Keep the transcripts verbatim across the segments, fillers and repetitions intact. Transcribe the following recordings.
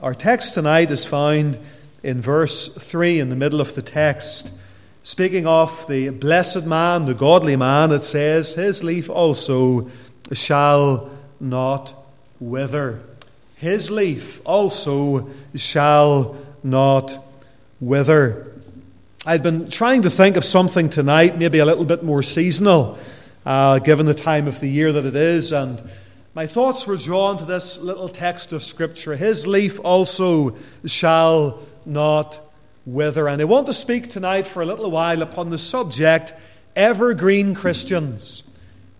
Our text tonight is found in verse three in the middle of the text. Speaking of the blessed man, the godly man, it says, his leaf also shall not wither. His leaf also shall not wither. I'd been trying to think of something tonight, maybe a little bit more seasonal, uh, given the time of the year that it is, and my thoughts were drawn to this little text of Scripture. His leaf also shall not wither. And I want to speak tonight for a little while upon the subject, evergreen Christians.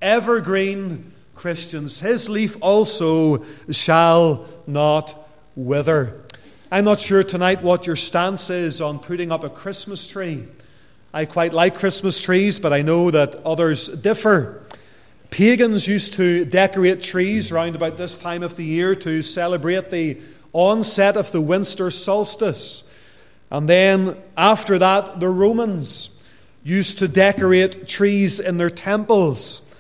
Evergreen Christians. His leaf also shall not wither. I'm not sure tonight what your stance is on putting up a Christmas tree. I quite like Christmas trees, but I know that others differ. Pagans used to decorate trees round about this time of the year to celebrate the onset of the winter solstice. And then after that, the Romans used to decorate trees in their temples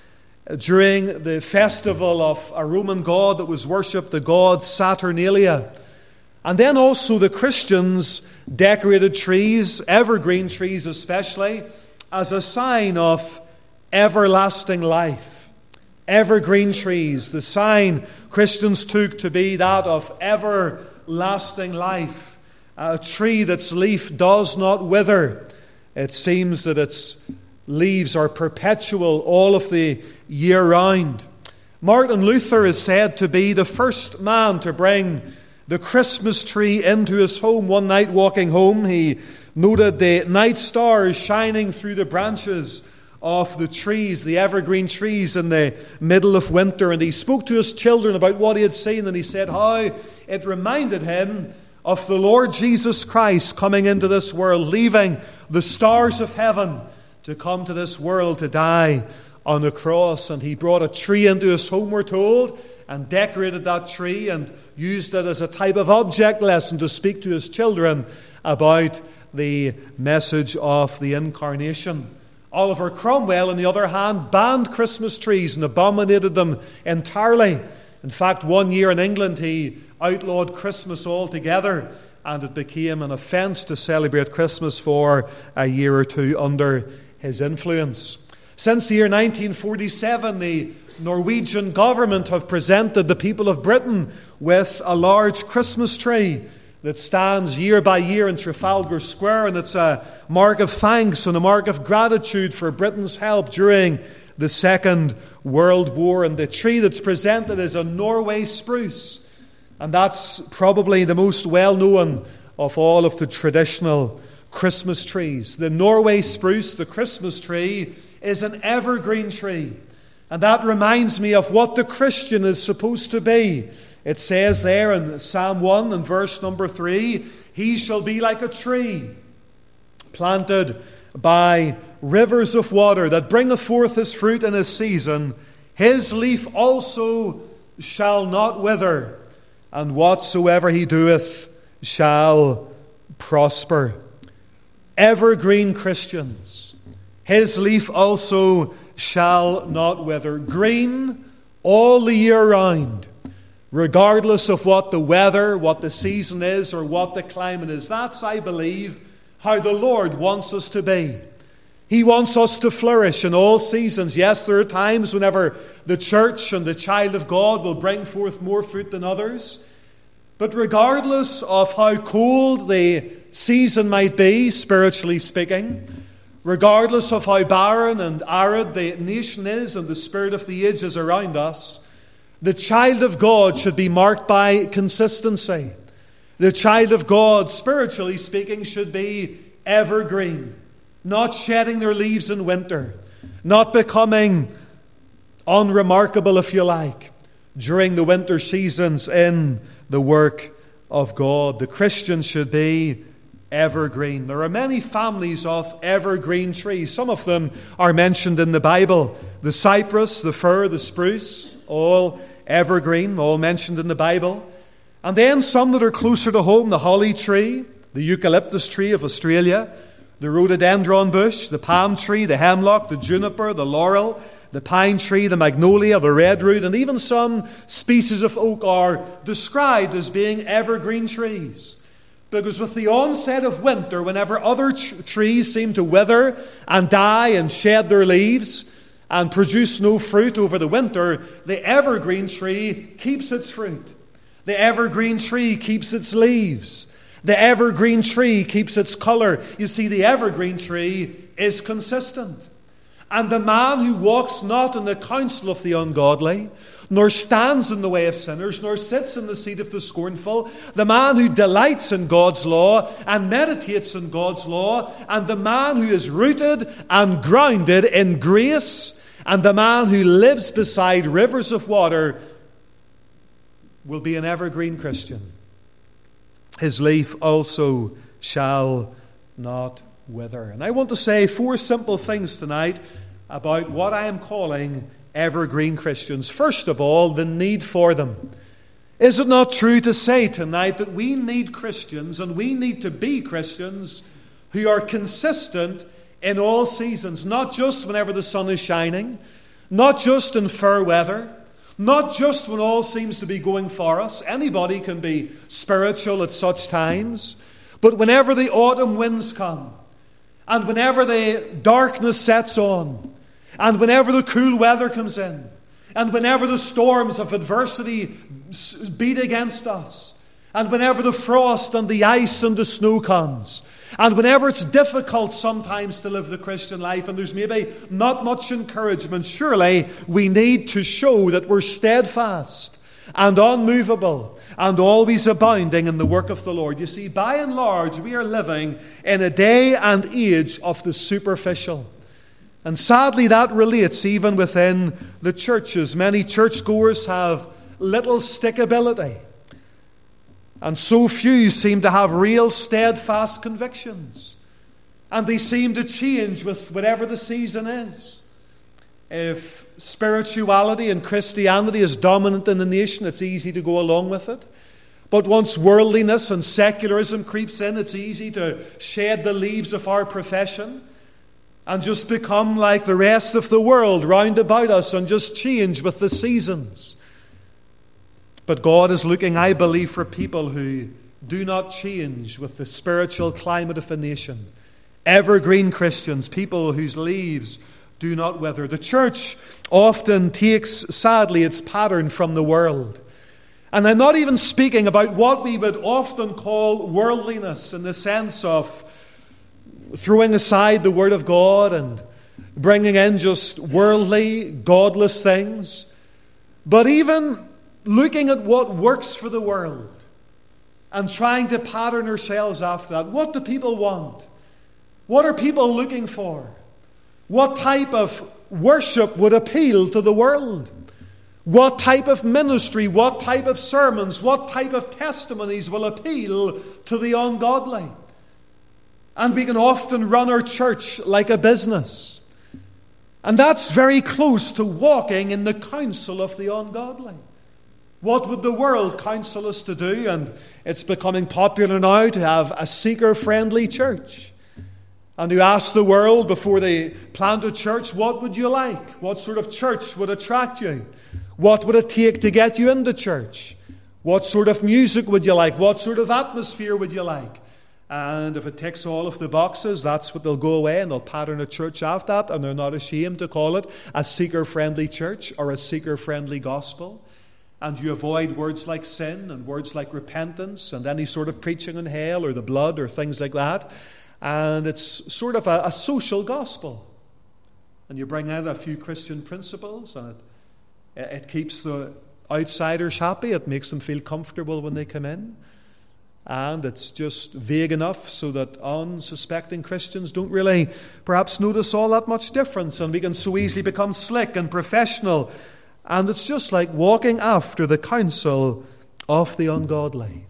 during the festival of a Roman god that was worshipped, the god Saturnalia. And then also the Christians decorated trees, evergreen trees especially, as a sign of everlasting life. Evergreen trees, the sign Christians took to be that of everlasting life. A tree that's leaf does not wither. It seems that its leaves are perpetual all of the year round. Martin Luther is said to be the first man to bring the Christmas tree into his home. One night walking home, he noted the night stars shining through the branches of the trees, the evergreen trees in the middle of winter. And he spoke to his children about what he had seen, and he said how it reminded him of the Lord Jesus Christ coming into this world, leaving the stars of heaven to come to this world to die on the cross. And he brought a tree into his home, we're told, and decorated that tree and used it as a type of object lesson to speak to his children about the message of the incarnation. Oliver Cromwell, on the other hand, banned Christmas trees and abominated them entirely. In fact, one year in England, he outlawed Christmas altogether, and it became an offence to celebrate Christmas for a year or two under his influence. Since the year nineteen forty-seven, the Norwegian government have presented the people of Britain with a large Christmas tree that stands year by year in Trafalgar Square, and it's a mark of thanks and a mark of gratitude for Britain's help during the Second World War. And the tree that's presented is a Norway spruce, and that's probably the most well-known of all of the traditional Christmas trees. The Norway spruce, the Christmas tree, is an evergreen tree, and that reminds me of what the Christian is supposed to be. It says there in Psalm one and verse number three, he shall be like a tree planted by rivers of water that bringeth forth his fruit in his season. His leaf also shall not wither, and whatsoever he doeth shall prosper. Evergreen Christians, his leaf also shall not wither. Green all the year round, regardless of what the weather, what the season is, or what the climate is. That's, I believe, how the Lord wants us to be. He wants us to flourish in all seasons. Yes, there are times whenever the church and the child of God will bring forth more fruit than others. But regardless of how cold the season might be, spiritually speaking, regardless of how barren and arid the nation is and the spirit of the age is around us, the child of God should be marked by consistency. The child of God, spiritually speaking, should be evergreen, not shedding their leaves in winter, not becoming unremarkable, if you like, during the winter seasons in the work of God. The Christian should be evergreen. There are many families of evergreen trees. Some of them are mentioned in the Bible. The cypress, the fir, the spruce, all evergreen, all mentioned in the Bible. And then some that are closer to home, the holly tree, the eucalyptus tree of Australia, the rhododendron bush, the palm tree, the hemlock, the juniper, the laurel, the pine tree, the magnolia, the redwood, and even some species of oak are described as being evergreen trees. Because with the onset of winter, whenever other tr- trees seem to wither and die and shed their leaves and produce no fruit over the winter, the evergreen tree keeps its fruit. The evergreen tree keeps its leaves. The evergreen tree keeps its color. You see, the evergreen tree is consistent. And the man who walks not in the counsel of the ungodly, nor stands in the way of sinners, nor sits in the seat of the scornful, the man who delights in God's law and meditates in God's law, and the man who is rooted and grounded in grace, and the man who lives beside rivers of water, will be an evergreen Christian. His leaf also shall not wither. And I want to say four simple things tonight about what I am calling evergreen Christians. First of all, the need for them. Is it not true to say tonight that we need Christians, and we need to be Christians who are consistent in all seasons, not just whenever the sun is shining, not just in fair weather, not just when all seems to be going for us. Anybody can be spiritual at such times. But whenever the autumn winds come, and whenever the darkness sets on, and whenever the cool weather comes in, and whenever the storms of adversity beat against us, and whenever the frost and the ice and the snow comes, and whenever it's difficult sometimes to live the Christian life and there's maybe not much encouragement, surely we need to show that we're steadfast and unmovable and always abounding in the work of the Lord. You see, by and large, we are living in a day and age of the superficial. And sadly, that relates even within the churches. Many churchgoers have little stickability. And so few seem to have real steadfast convictions. And they seem to change with whatever the season is. If spirituality and Christianity is dominant in the nation, it's easy to go along with it. But once worldliness and secularism creeps in, it's easy to shed the leaves of our profession and just become like the rest of the world round about us and just change with the seasons. But God is looking, I believe, for people who do not change with the spiritual climate of a nation. Evergreen Christians, people whose leaves do not wither. The church often takes, sadly, its pattern from the world. And I'm not even speaking about what we would often call worldliness in the sense of throwing aside the Word of God and bringing in just worldly, godless things. But even looking at what works for the world and trying to pattern ourselves after that. What do people want? What are people looking for? What type of worship would appeal to the world? What type of ministry, what type of sermons, what type of testimonies will appeal to the ungodly? And we can often run our church like a business. And that's very close to walking in the counsel of the ungodly. What would the world counsel us to do? And it's becoming popular now to have a seeker-friendly church. And you ask the world before they plant a church, what would you like? What sort of church would attract you? What would it take to get you into church? What sort of music would you like? What sort of atmosphere would you like? And if it ticks all of the boxes, that's what they'll go away and they'll pattern a church after that, and they're not ashamed to call it a seeker-friendly church or a seeker-friendly gospel. And you avoid words like sin and words like repentance and any sort of preaching on hell or the blood or things like that. And it's sort of a, a social gospel. And you bring in a few Christian principles, and it, it keeps the outsiders happy. It makes them feel comfortable when they come in. And it's just vague enough so that unsuspecting Christians don't really perhaps notice all that much difference. And we can so easily become slick and professional. And it's just like walking after the counsel of the ungodly.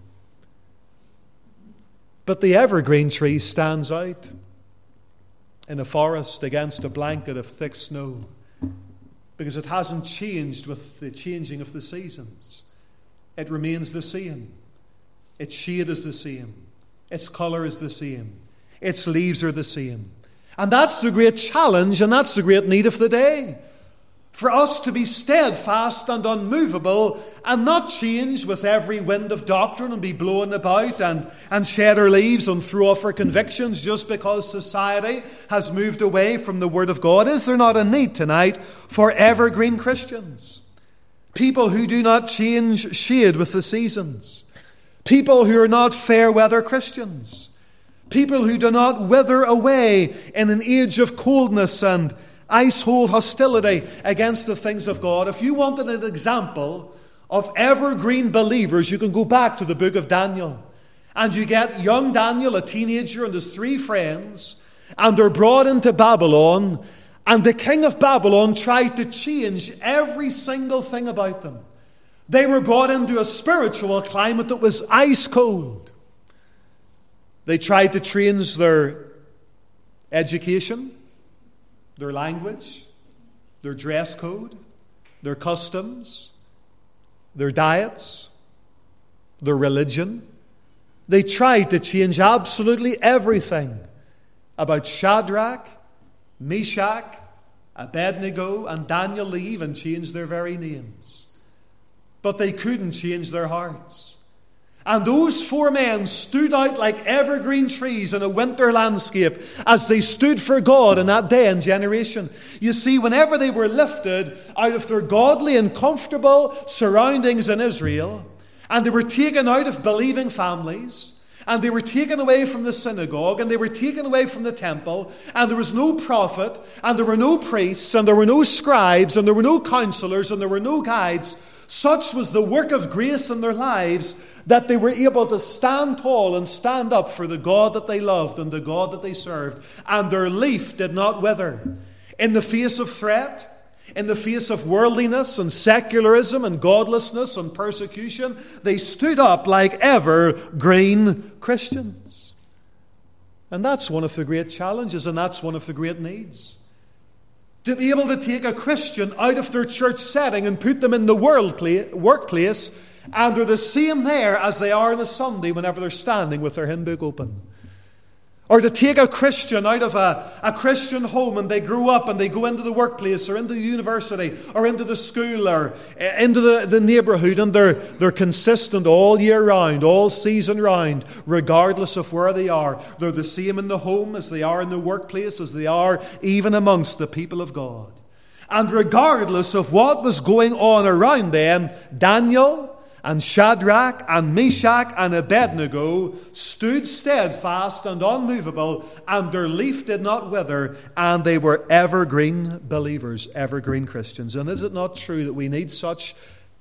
But the evergreen tree stands out in a forest against a blanket of thick snow because it hasn't changed with the changing of the seasons. It remains the same. Its shade is the same. Its colour is the same. Its leaves are the same. And that's the great challenge and that's the great need of the day. For us to be steadfast and unmovable and not change with every wind of doctrine and be blown about and, and shed our leaves and throw off our convictions just because society has moved away from the Word of God. Is there not a need tonight for evergreen Christians? People who do not change shade with the seasons. People who are not fair weather Christians. People who do not wither away in an age of coldness and ice-cold hostility against the things of God. If you wanted an example of evergreen believers, you can go back to the book of Daniel. And you get young Daniel, a teenager, and his three friends, and they're brought into Babylon, and the king of Babylon tried to change every single thing about them. They were brought into a spiritual climate that was ice-cold. They tried to change their education, their language, their dress code, their customs, their diets, their religion. They tried to change absolutely everything about Shadrach, Meshach, Abednego, and Daniel. They even changed their very names. But they couldn't change their hearts. And those four men stood out like evergreen trees in a winter landscape as they stood for God in that day and generation. You see, whenever they were lifted out of their godly and comfortable surroundings in Israel, and they were taken out of believing families, and they were taken away from the synagogue, and they were taken away from the temple, and there was no prophet, and there were no priests, and there were no scribes, and there were no counselors, and there were no guides, such was the work of grace in their lives that they were able to stand tall and stand up for the God that they loved and the God that they served. And their leaf did not wither. In the face of threat, in the face of worldliness and secularism and godlessness and persecution, they stood up like evergreen Christians. And that's one of the great challenges, and that's one of the great needs. To be able to take a Christian out of their church setting and put them in the world workplace, and they're the same there as they are on a Sunday whenever they're standing with their hymn book open. Or to take a Christian out of a, a Christian home and they grow up and they go into the workplace or into the university or into the school or into the, the neighbourhood, and they're, they're consistent all year round, all season round, regardless of where they are. They're the same in the home as they are in the workplace, as they are even amongst the people of God. And regardless of what was going on around them, Daniel and Shadrach and Meshach and Abednego stood steadfast and unmovable, and their leaf did not wither, and they were evergreen believers, evergreen Christians. And is it not true that we need such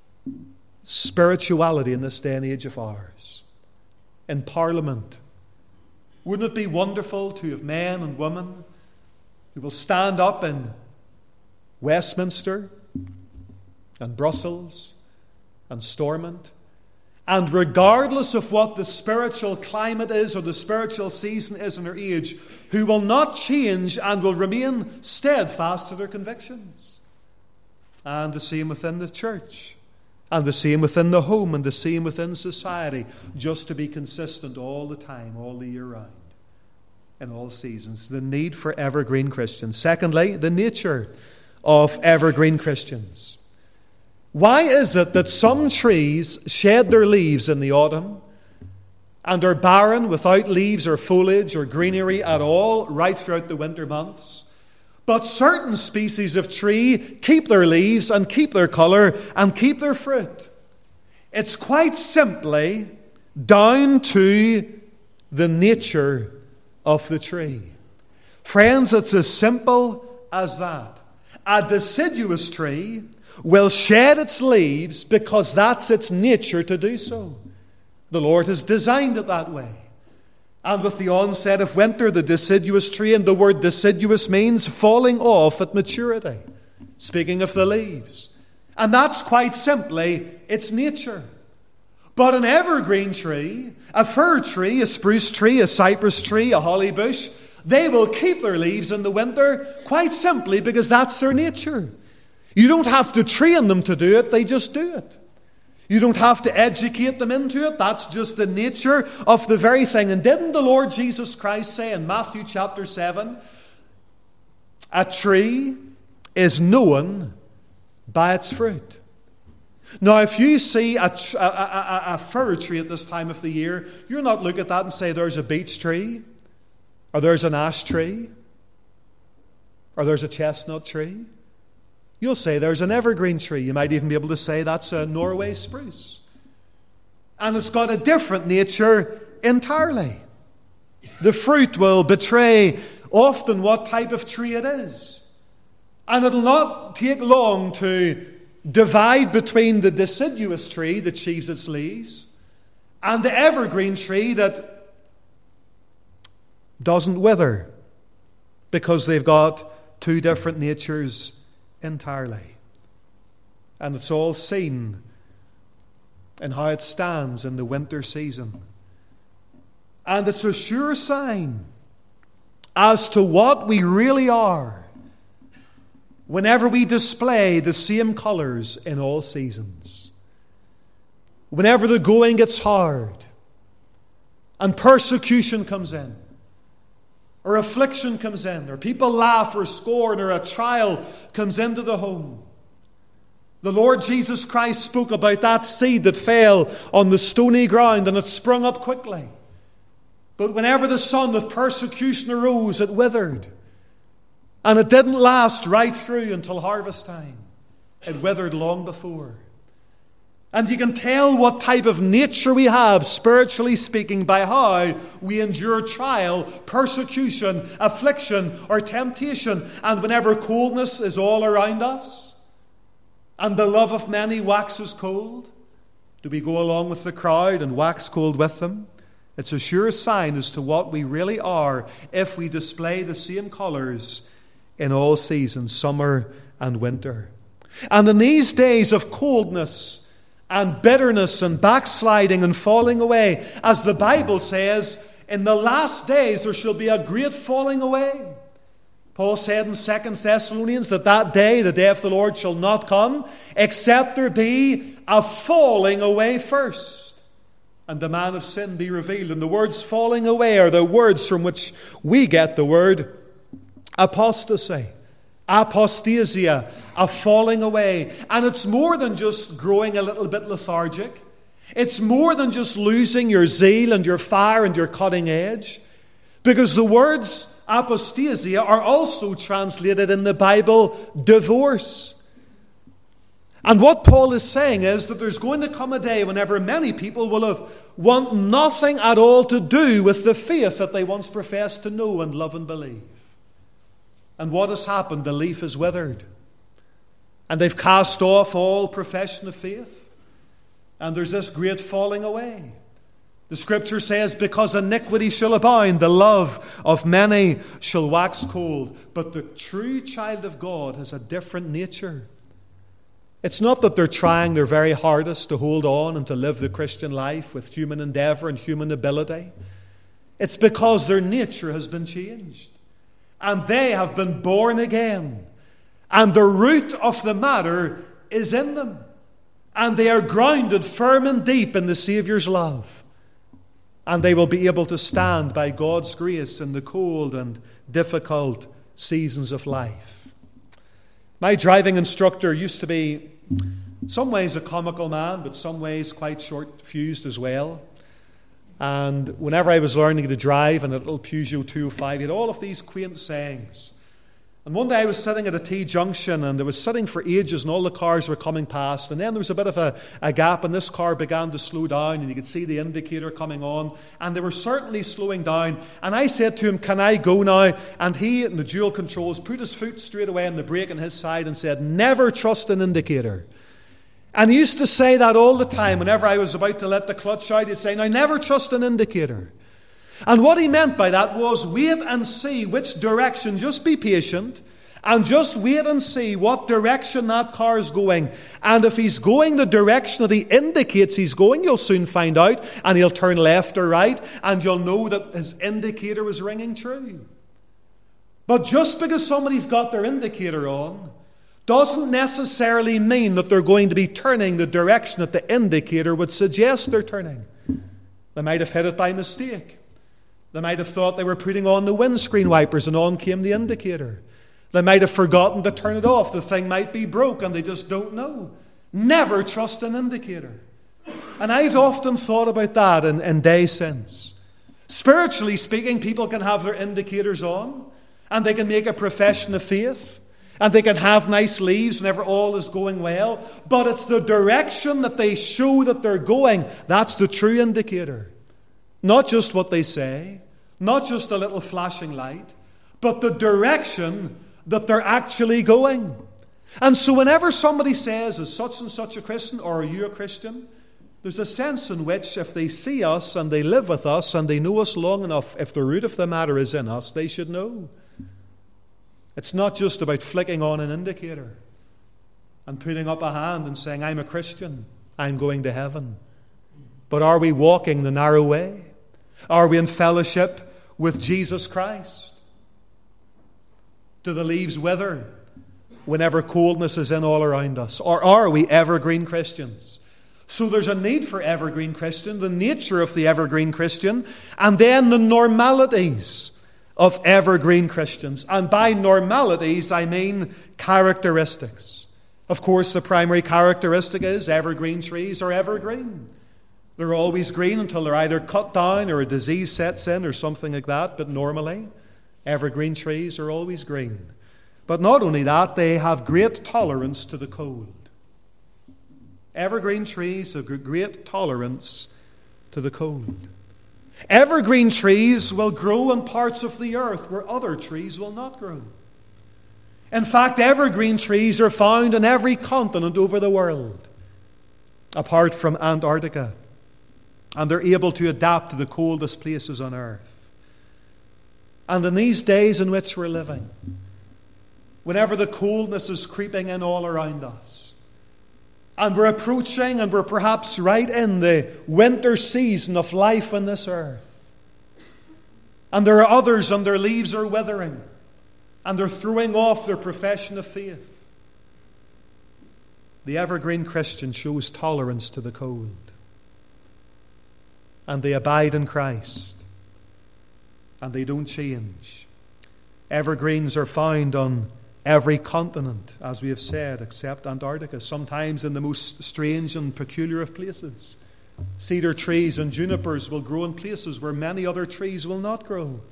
spirituality in this day and age of ours? In Parliament, wouldn't it be wonderful to have men and women who will stand up in Westminster and Brussels and Stormont, and regardless of what the spiritual climate is or the spiritual season is in our age, who will not change and will remain steadfast to their convictions? And the same within the church, and the same within the home, and the same within society, just to be consistent all the time, all the year round, in all seasons. The need for evergreen Christians. Secondly, the nature of evergreen Christians. Why is it that some trees shed their leaves in the autumn and are barren without leaves or foliage or greenery at all right throughout the winter months, but certain species of tree keep their leaves and keep their colour and keep their fruit? It's quite simply down to the nature of the tree. Friends, it's as simple as that. A deciduous tree will shed its leaves because that's its nature to do so. The Lord has designed it that way. And with the onset of winter, the deciduous tree, and the word deciduous means falling off at maturity, speaking of the leaves. And that's quite simply its nature. But an evergreen tree, a fir tree, a spruce tree, a cypress tree, a holly bush, they will keep their leaves in the winter quite simply because that's their nature. You don't have to train them to do it, they just do it. You don't have to educate them into it, that's just the nature of the very thing. And didn't the Lord Jesus Christ say in Matthew chapter seven, a tree is known by its fruit. Now, if you see a, a, a, a fir tree at this time of the year, you're not looking at that and say there's a beech tree, or there's an ash tree, or there's a chestnut tree. You'll say there's an evergreen tree. You might even be able to say that's a Norway spruce. And it's got a different nature entirely. The fruit will betray often what type of tree it is. And it'll not take long to divide between the deciduous tree that sheaves its leaves and the evergreen tree that doesn't wither, because they've got two different natures entirely. And it's all seen in how it stands in the winter season. And it's a sure sign as to what we really are whenever we display the same colours in all seasons. Whenever the going gets hard and persecution comes in, or affliction comes in, or people laugh or scorn, or a trial comes into the home. The Lord Jesus Christ spoke about that seed that fell on the stony ground and it sprung up quickly. But whenever the sun of persecution arose, it withered. And it didn't last right through until harvest time. It withered long before. And you can tell what type of nature we have, spiritually speaking, by how we endure trial, persecution, affliction, or temptation. And whenever coldness is all around us, and the love of many waxes cold, do we go along with the crowd and wax cold with them? It's a sure sign as to what we really are if we display the same colours in all seasons, summer and winter. And in these days of coldness and bitterness and backsliding and falling away, as the Bible says, in the last days there shall be a great falling away. Paul said in Second Thessalonians that that day, the day of the Lord, shall not come, except there be a falling away first, and the man of sin be revealed. And the words falling away are the words from which we get the word apostasy, apostasia, a falling away. And it's more than just growing a little bit lethargic. It's more than just losing your zeal and your fire and your cutting edge. Because the words apostasia are also translated in the Bible divorce. And what Paul is saying is that there's going to come a day whenever many people will have want nothing at all to do with the faith that they once professed to know and love and believe. And what has happened? The leaf is withered. And they've cast off all profession of faith. And there's this great falling away. The Scripture says, because iniquity shall abound, the love of many shall wax cold. But the true child of God has a different nature. It's not that they're trying their very hardest to hold on and to live the Christian life with human endeavour and human ability. It's because their nature has been changed. And they have been born again. And the root of the matter is in them. And they are grounded firm and deep in the Saviour's love. And they will be able to stand by God's grace in the cold and difficult seasons of life. My driving instructor used to be, in some ways, a comical man, but some ways quite short-fused as well. And whenever I was learning to drive in a little Peugeot two oh five, he had all of these quaint sayings. And one day I was sitting at a T-junction, and I was sitting for ages, and all the cars were coming past. And then there was a bit of a, a gap, and this car began to slow down, and you could see the indicator coming on. And they were certainly slowing down. And I said to him, "Can I go now?" And he, in the dual controls, put his foot straight away on the brake on his side and said, "Never trust an indicator." And he used to say that all the time. Whenever I was about to let the clutch out, he'd say, "Now, never trust an indicator." And what he meant by that was wait and see which direction. Just be patient and just wait and see what direction that car is going. And if he's going the direction that he indicates he's going, you'll soon find out. And he'll turn left or right, and you'll know that his indicator was ringing true. But just because somebody's got their indicator on doesn't necessarily mean that they're going to be turning the direction that the indicator would suggest they're turning. They might have hit it by mistake. They might have thought they were putting on the windscreen wipers, and on came the indicator. They might have forgotten to turn it off. The thing might be broke and they just don't know. Never trust an indicator. And I've often thought about that in, in days since. Spiritually speaking, people can have their indicators on and they can make a profession of faith and they can have nice leaves whenever all is going well. But it's the direction that they show that they're going. That's the true indicator. Not just what they say, not just a little flashing light, but the direction that they're actually going. And so whenever somebody says, is such and such a Christian, or are you a Christian? There's a sense in which if they see us and they live with us and they know us long enough, if the root of the matter is in us, they should know. It's not just about flicking on an indicator and putting up a hand and saying, I'm a Christian, I'm going to heaven. But are we walking the narrow way? Are we in fellowship with Jesus Christ? Do the leaves wither whenever coldness is in all around us? Or are we evergreen Christians? So there's a need for evergreen Christian, the nature of the evergreen Christian, and then the normalities of evergreen Christians. And by normalities, I mean characteristics. Of course, the primary characteristic is evergreen trees are evergreen. They're always green until they're either cut down or a disease sets in or something like that. But normally, evergreen trees are always green. But not only that, they have great tolerance to the cold. Evergreen trees have great tolerance to the cold. Evergreen trees will grow in parts of the earth where other trees will not grow. In fact, evergreen trees are found in every continent over the world, apart from Antarctica. And they're able to adapt to the coldest places on earth. And in these days in which we're living, whenever the coldness is creeping in all around us, and we're approaching and we're perhaps right in the winter season of life on this earth, and there are others and their leaves are withering, and they're throwing off their profession of faith, the evergreen Christian shows tolerance to the cold. And they abide in Christ. And they don't change. Evergreens are found on every continent, as we have said, except Antarctica, sometimes in the most strange and peculiar of places. Cedar trees and junipers will grow in places where many other trees will not grow.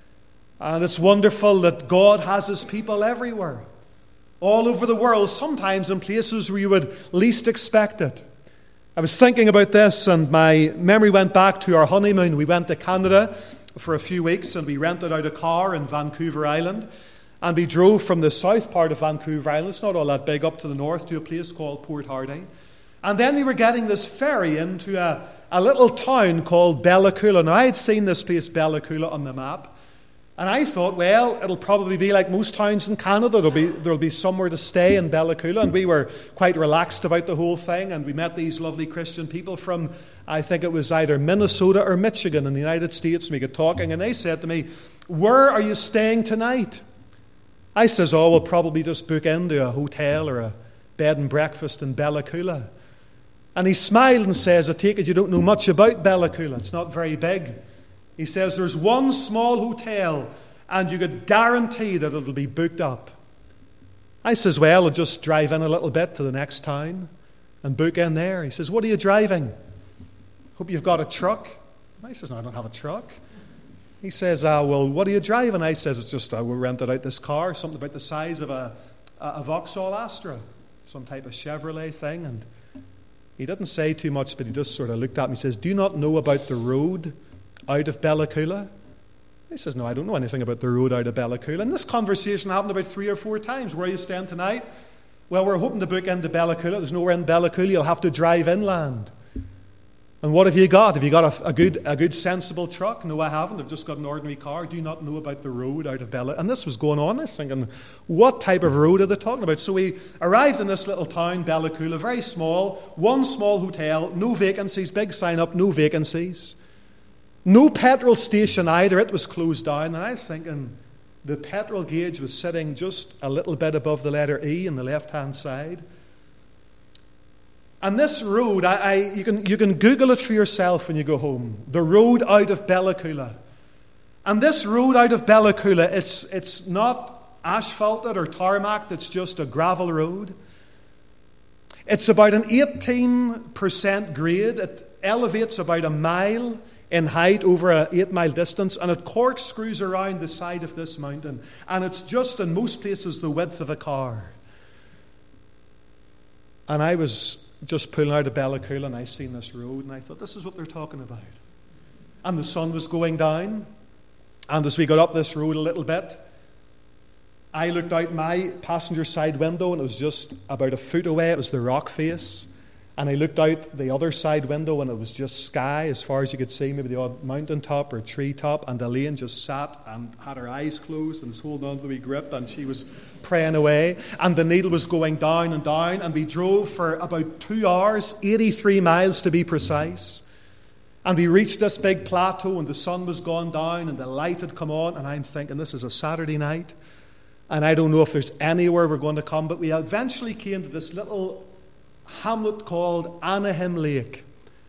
And it's wonderful that God has His people everywhere, all over the world, sometimes in places where you would least expect it. I was thinking about this and my memory went back to our honeymoon. We went to Canada for a few weeks and we rented out a car in Vancouver Island. And we drove from the south part of Vancouver Island, it's not all that big, up to the north to a place called Port Hardy. And then we were getting this ferry into a, a little town called Bella Coola. Now I had seen this place Bella Coola on the map. And I thought, well, it'll probably be like most towns in Canada. There'll be, there'll be somewhere to stay in Bella Coola. And we were quite relaxed about the whole thing. And we met these lovely Christian people from, I think it was either Minnesota or Michigan in the United States. And we got talking. And they said to me, where are you staying tonight? I says, oh, we'll probably just book into a hotel or a bed and breakfast in Bella Coola. And he smiled and says, I take it you don't know much about Bella Coola. It's not very big. He says there's one small hotel and you could guarantee that it'll be booked up. I says, well, I'll just drive in a little bit to the next town and book in there. He says, what are you driving? Hope you've got a truck. I says, no, I don't have a truck. He says, ah, well, what are you driving? I says, it's just, uh, we rented out this car, something about the size of a, a Vauxhall Astra, some type of Chevrolet thing. And he didn't say too much, but he just sort of looked at me and says, do you not know about the road out of Bella Coola? He says, no, I don't know anything about the road out of Bella Coola. And this conversation happened about three or four times. Where are you staying tonight? Well, we're hoping to book into Bella Coola. There's nowhere in Bella Coola. You'll have to drive inland. And what have you got? Have you got a, a good, a good, sensible truck? No, I haven't. I've just got an ordinary car. Do you not know about the road out of Bella? And this was going on. I was thinking, what type of road are they talking about? So we arrived in this little town, Bella Coola, very small, one small hotel, no vacancies, big sign up, no vacancies. No petrol station either. It was closed down. And I was thinking, the petrol gauge was sitting just a little bit above the letter E on the left-hand side. And this road, I, I, you can you can Google it for yourself when you go home. The road out of Bella Coola. And this road out of Bella Coola, it's it's not asphalted or tarmac, that's just a gravel road. It's about an eighteen percent grade. It elevates about a mile in height over an eight-mile distance, and it corkscrews around the side of this mountain. And it's just, in most places, the width of a car. And I was just pulling out of Bellacoola, and I seen this road, and I thought, this is what they're talking about. And the sun was going down, and as we got up this road a little bit, I looked out my passenger side window, and it was just about a foot away. It was the rock face. And I looked out the other side window, and it was just sky as far as you could see, maybe the odd mountain top or tree top. And Elaine just sat and had her eyes closed and was holding on to the wee grip, and she was praying away. And the needle was going down and down, and we drove for about two hours, eighty-three miles to be precise. And we reached this big plateau, and the sun was gone down, and the light had come on. And I'm thinking, this is a Saturday night, and I don't know if there's anywhere we're going to come. But we eventually came to this little hamlet called Anaheim Lake.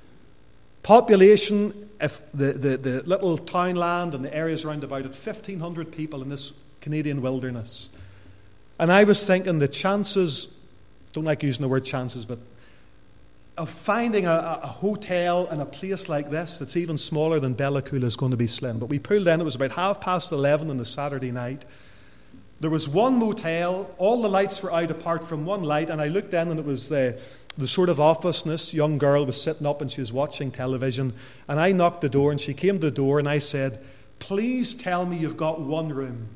Population, if the, the, the little townland and the areas around about it, fifteen hundred people in this Canadian wilderness. And I was thinking the chances, don't like using the word chances, but of finding a, a hotel in a place like this that's even smaller than Bellacoola is going to be slim. But we pulled in, it was about half past eleven on the Saturday night. There was one motel, all the lights were out apart from one light, and I looked in, and it was the, the sort of office, and this young girl was sitting up and she was watching television. And I knocked the door, and she came to the door, and I said, please tell me you've got one room.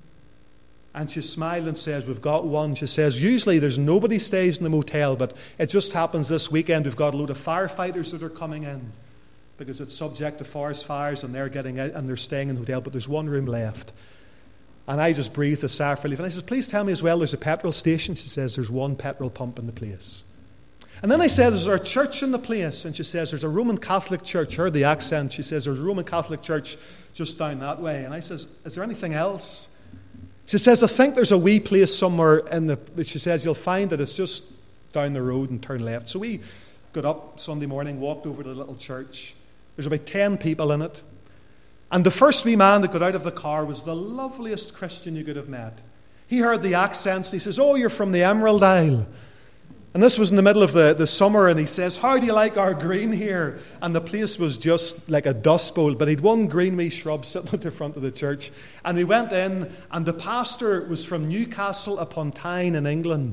And she smiled and says, we've got one. She says, usually there's nobody stays in the motel, but it just happens this weekend we've got a load of firefighters that are coming in because it's subject to forest fires, and they're getting out and they're staying in the hotel, but there's one room left. And I just breathed a sigh of relief. And I said, please tell me as well, there's a petrol station. She says, there's one petrol pump in the place. And then I said, is there a church in the place? And she says, there's a Roman Catholic church. Heard the accent. She says, there's a Roman Catholic church just down that way. And I says, is there anything else? She says, I think there's a wee place somewhere in the... She says, you'll find that it's just down the road and turn left. So we got up Sunday morning, walked over to the little church. There's about ten people in it. And the first wee man that got out of the car was the loveliest Christian you could have met. He heard the accents. He says, oh, you're from the Emerald Isle. And this was in the middle of the, the summer, and he says, how do you like our green here? And the place was just like a dust bowl, but he'd one green wee shrub sitting at the front of the church. And we went in, and the pastor was from Newcastle upon Tyne in England.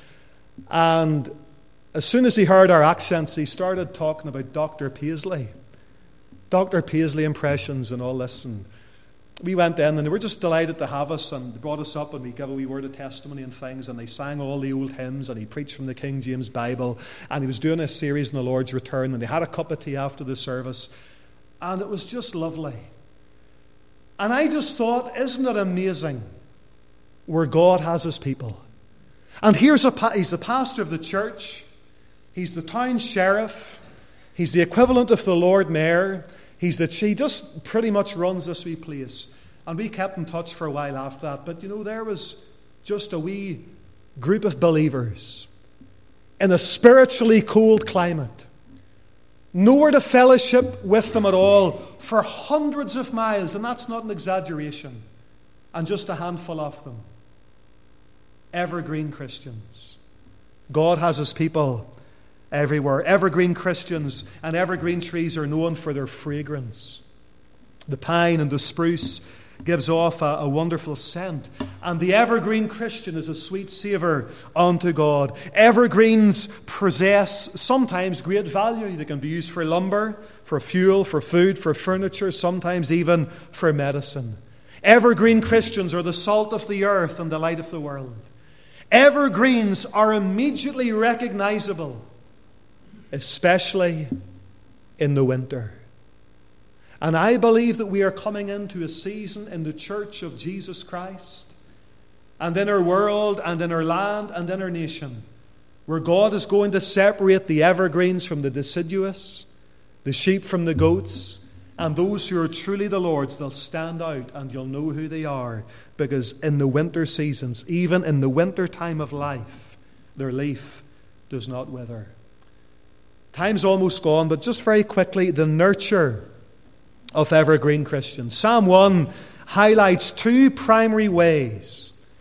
And as soon as he heard our accents, he started talking about Doctor Paisley. Doctor Paisley impressions and all this. And we went in, and they were just delighted to have us, and they brought us up, and we gave a wee word of testimony and things, and they sang all the old hymns, and he preached from the King James Bible, and he was doing a series on the Lord's return, and they had a cup of tea after the service, and it was just lovely. And I just thought, isn't it amazing where God has his people? And here's a he's the pastor of the church, he's the town sheriff, he's the equivalent of the Lord Mayor. He's that she just pretty much runs this wee place. And we kept in touch for a while after that. But, you know, there was just a wee group of believers in a spiritually cold climate. Nowhere to fellowship with them at all for hundreds of miles. And that's not an exaggeration. And just a handful of them. Evergreen Christians. God has his people everywhere. Evergreen Christians and evergreen trees are known for their fragrance. The pine and the spruce gives off a, a wonderful scent. And the evergreen Christian is a sweet savour unto God. Evergreens possess sometimes great value. They can be used for lumber, for fuel, for food, for furniture, sometimes even for medicine. Evergreen Christians are the salt of the earth and the light of the world. Evergreens are immediately recognizable, especially in the winter. And I believe that we are coming into a season in the church of Jesus Christ and in our world and in our land and in our nation where God is going to separate the evergreens from the deciduous, the sheep from the goats, and those who are truly the Lord's. They'll stand out and you'll know who they are, because in the winter seasons, even in the winter time of life, their leaf does not wither. Time's almost gone, but just very quickly, the nurture of evergreen Christians. Psalm one highlights two primary ways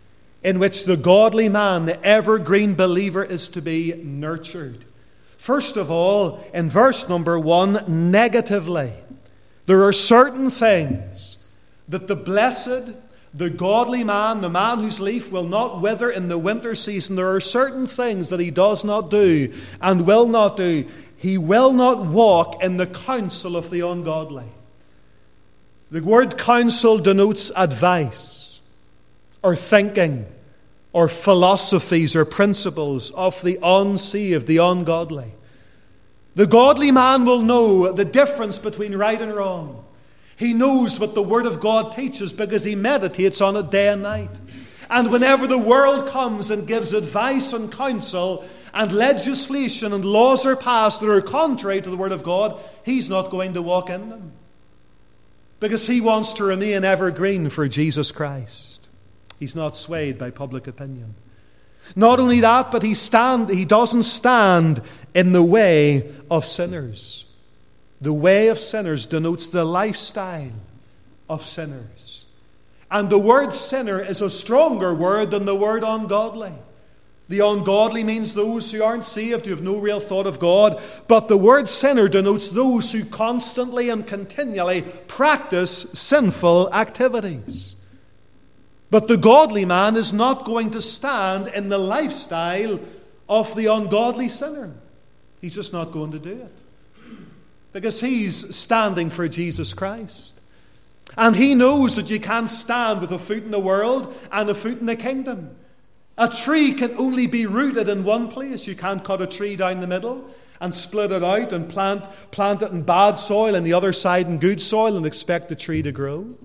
in which the godly man, the evergreen believer, is to be nurtured. First of all, in verse number one, negatively, there are certain things that the blessed, the godly man, the man whose leaf will not wither in the winter season, there are certain things that he does not do and will not do. He will not walk in the counsel of the ungodly. The word counsel denotes advice or thinking or philosophies or principles of the unsaved, the ungodly. The godly man will know the difference between right and wrong. He knows what the Word of God teaches because he meditates on it day and night. And whenever the world comes and gives advice and counsel and legislation and laws are passed that are contrary to the Word of God, he's not going to walk in them. Because he wants to remain evergreen for Jesus Christ. He's not swayed by public opinion. Not only that, but he stand, he doesn't stand in the way of sinners. The way of sinners denotes the lifestyle of sinners. And the word sinner is a stronger word than the word ungodly. The ungodly means those who aren't saved, who have no real thought of God. But the word sinner denotes those who constantly and continually practice sinful activities. But the godly man is not going to stand in the lifestyle of the ungodly sinner. He's just not going to do it. Because he's standing for Jesus Christ. And he knows that you can't stand with a foot in the world and a foot in the kingdom. A tree can only be rooted in one place. You can't cut a tree down the middle and split it out and plant, plant it in bad soil and the other side in good soil and expect the tree to grow.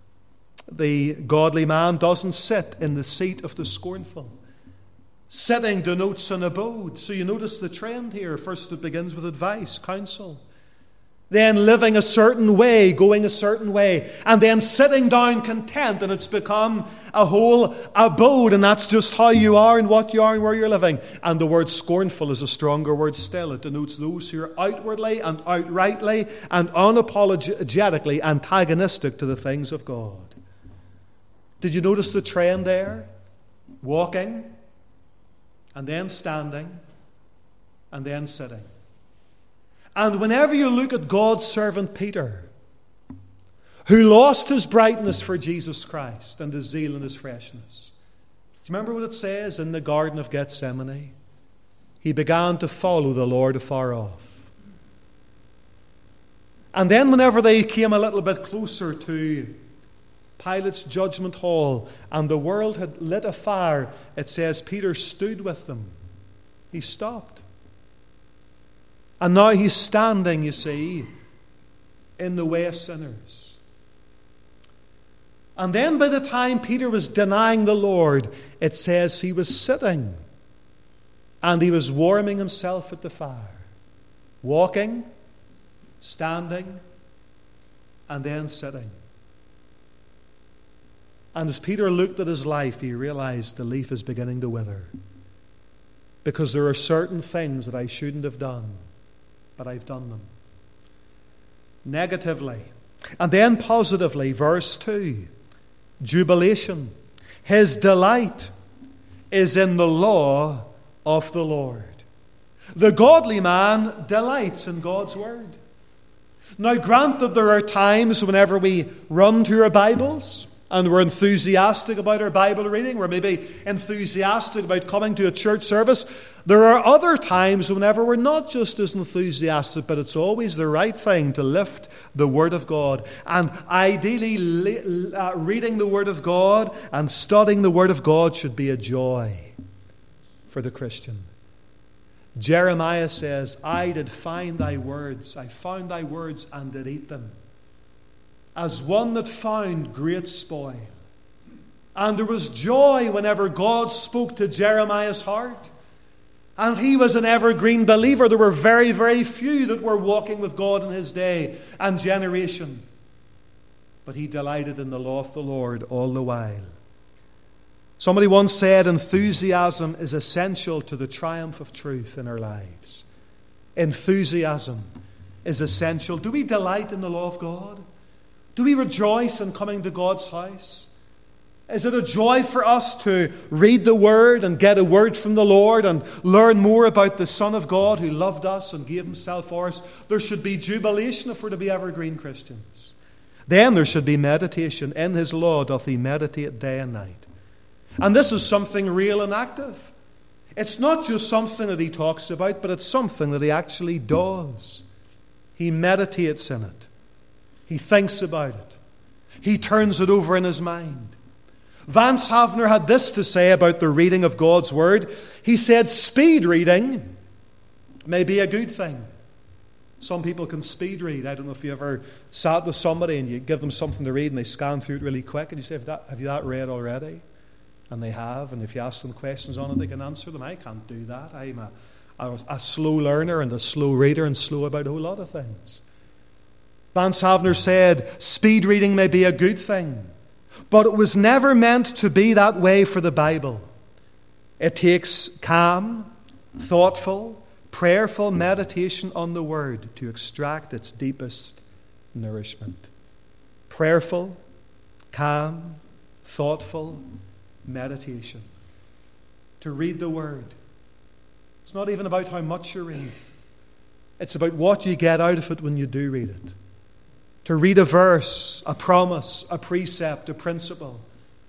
The godly man doesn't sit in the seat of the scornful. Sitting denotes an abode. So you notice the trend here. First it begins with advice, counsel. Then living a certain way, going a certain way. And then sitting down content, and it's become a whole abode. And that's just how you are and what you are and where you're living. And the word scornful is a stronger word still. It denotes those who are outwardly and outrightly and unapologetically antagonistic to the things of God. Did you notice the trend there? Walking, and then standing, and then sitting. And whenever you look at God's servant Peter, who lost his brightness for Jesus Christ and his zeal and his freshness, do you remember what it says in the Garden of Gethsemane? He began to follow the Lord afar off. And then whenever they came a little bit closer to Pilate's judgment hall and the world had lit a fire, it says Peter stood with them. He stopped. And now he's standing, you see, in the way of sinners. And then by the time Peter was denying the Lord, it says he was sitting and he was warming himself at the fire. Walking, standing, and then sitting. And as Peter looked at his life, he realized the leaf is beginning to wither. Because there are certain things that I shouldn't have done, but I've done them. Negatively. And then positively, verse two. Jubilation. His delight is in the law of the Lord. The godly man delights in God's word. Now, granted, there are times whenever we run to our Bibles and we're enthusiastic about our Bible reading, we're maybe enthusiastic about coming to a church service. There are other times whenever we're not just as enthusiastic, but it's always the right thing to lift the Word of God. And ideally, uh, reading the Word of God and studying the Word of God should be a joy for the Christian. Jeremiah says, I did find thy words, I found thy words and did eat them, as one that found great spoil. And there was joy whenever God spoke to Jeremiah's heart. And he was an evergreen believer. There were very, very few that were walking with God in his day and generation. But he delighted in the law of the Lord all the while. Somebody once said, enthusiasm is essential to the triumph of truth in our lives. Enthusiasm is essential. Do we delight in the law of God? Do we rejoice in coming to God's house? Is it a joy for us to read the Word and get a word from the Lord and learn more about the Son of God who loved us and gave himself for us? There should be jubilation if we're to be evergreen Christians. Then there should be meditation. In his law doth he meditate day and night. And this is something real and active. It's not just something that he talks about, but it's something that he actually does. He meditates in it. He thinks about it. He turns it over in his mind. Vance Havner had this to say about the reading of God's Word. He said, speed reading may be a good thing. Some people can speed read. I don't know if you ever sat with somebody and you give them something to read and they scan through it really quick and you say, have, that, have you that read already? And they have. And if you ask them questions on it, they can answer them. I can't do that. I'm a, a, a slow learner and a slow reader and slow about a whole lot of things. Vance Havner said, speed reading may be a good thing, but it was never meant to be that way for the Bible. It takes calm, thoughtful, prayerful meditation on the Word to extract its deepest nourishment. Prayerful, calm, thoughtful meditation. To read the Word. It's not even about how much you read. It's about what you get out of it when you do read it. To read a verse, a promise, a precept, a principle.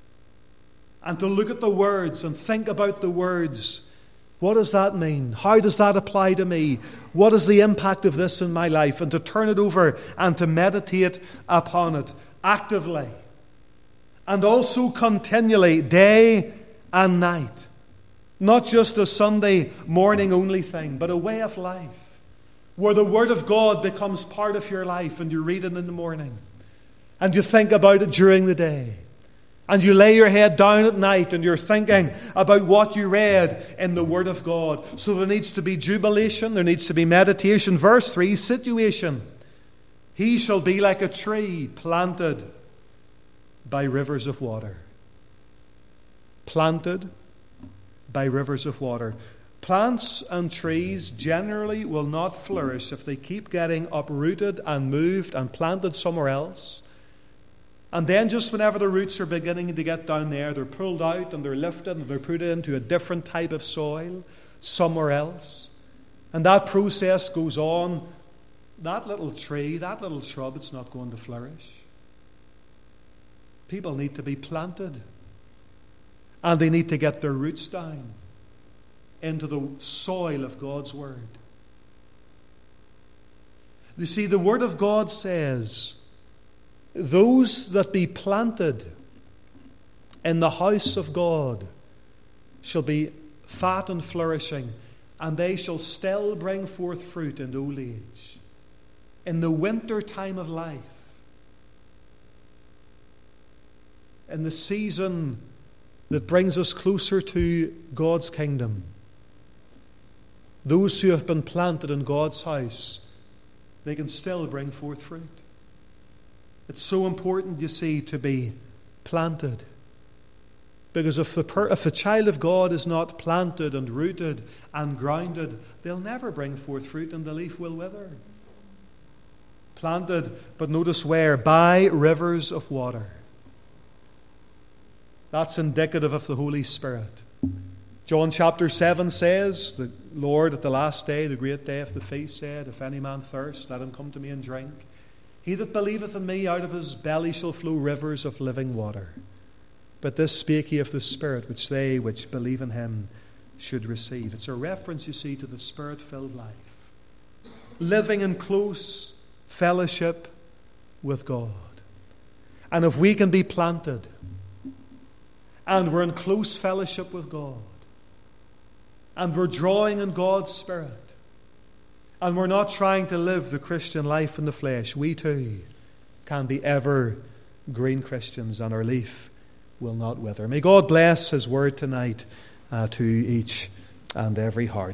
And to look at the words and think about the words. What does that mean? How does that apply to me? What is the impact of this in my life? And to turn it over and to meditate upon it actively. And also continually, day and night. Not just a Sunday morning only thing, but a way of life. Where the Word of God becomes part of your life and you read it in the morning. And you think about it during the day. And you lay your head down at night and you're thinking about what you read in the Word of God. So there needs to be jubilation, there needs to be meditation. Verse three, situation. He shall be like a tree planted by rivers of water. Planted by rivers of water. Plants and trees generally will not flourish if they keep getting uprooted and moved and planted somewhere else. And then just whenever the roots are beginning to get down there, they're pulled out and they're lifted and they're put into a different type of soil somewhere else. And that process goes on. That little tree, that little shrub, it's not going to flourish. People need to be planted. And they need to get their roots down into the soil of God's Word. You see, the Word of God says, those that be planted in the house of God shall be fat and flourishing, and they shall still bring forth fruit in old age. In the winter time of life, in the season that brings us closer to God's kingdom, those who have been planted in God's house, they can still bring forth fruit. It's so important, you see, to be planted. Because if the, per- if a child of God is not planted and rooted and grounded, they'll never bring forth fruit and the leaf will wither. Planted, but notice where? By rivers of water. That's indicative of the Holy Spirit. John chapter seven says, the Lord at the last day, the great day of the feast, said, if any man thirst, let him come to me and drink. He that believeth in me, out of his belly shall flow rivers of living water. But this spake he of the Spirit, which they which believe in him should receive. It's a reference, you see, to the Spirit-filled life. Living in close fellowship with God. And if we can be planted, and we're in close fellowship with God, and we're drawing in God's Spirit, and we're not trying to live the Christian life in the flesh, we too can be ever green Christians, and our leaf will not wither. May God bless His word tonight uh, to each and every heart.